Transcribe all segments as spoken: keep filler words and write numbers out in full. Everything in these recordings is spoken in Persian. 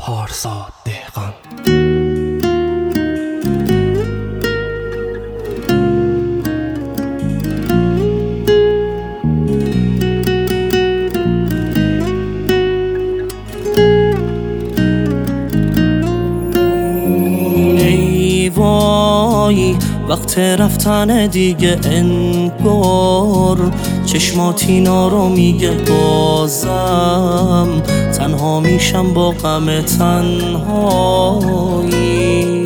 پارسا دهقان. ای وای وقت رفتن دیگه انگار چشمات اینا رو میگه بازم تنها میشم با غم تنهایی.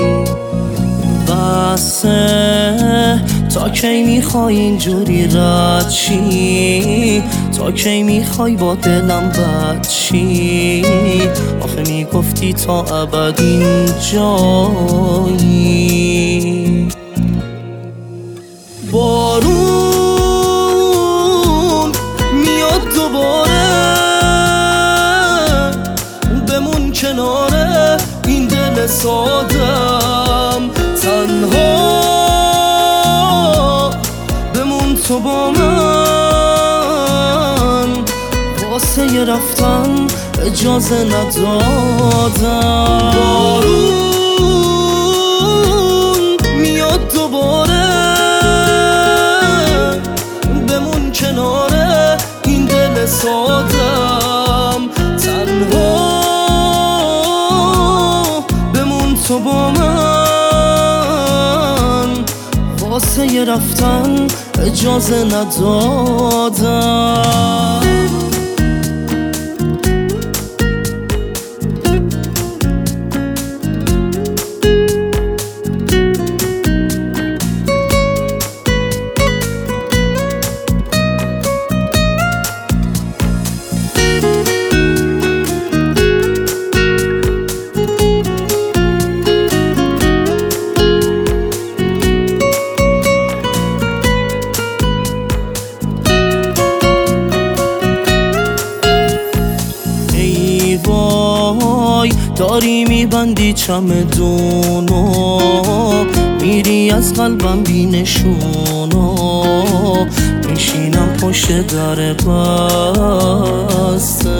بسه تا کی میخوای اینجوری رد شی، تا کی میخوای با دلم بد شی؟ آخه میگفتی تا ابد اینجایی. بارون میاد دوباره، بمون کناره این دل سادم، تنها بمون تو با من، واسه ی رفتن اجازه ندادم. بارون میاد دوباره، بمون کناره این دل سادم، تنها بمون تو با من، واسه ی رفتن اجازه ندادم. داری میبندی چمدونو، میری از قلبم بی نشونو، میشینم پشت در بسته.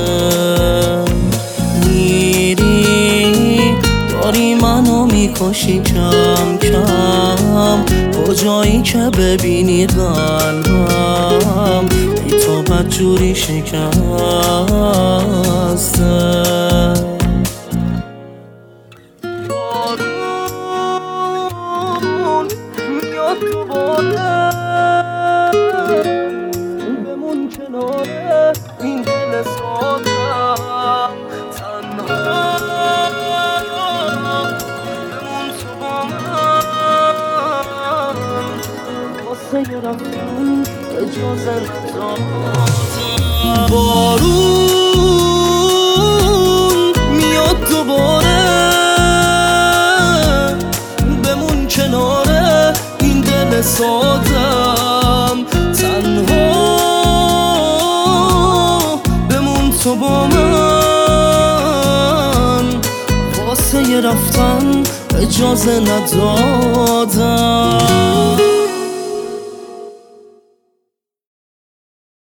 میری داری منو میکشی کم کم، کجایی که ببینی قلبم ای تو بدجوری شکسته. بمون کناره این دل سادم، تنها بمون تو با من، واسه ی رفتن اجازه ندادم. بارون میاد دوباره، بمون کناره این دل سادم، تنها بمون تو با من، واسه ی رفتن اجازه ندادم.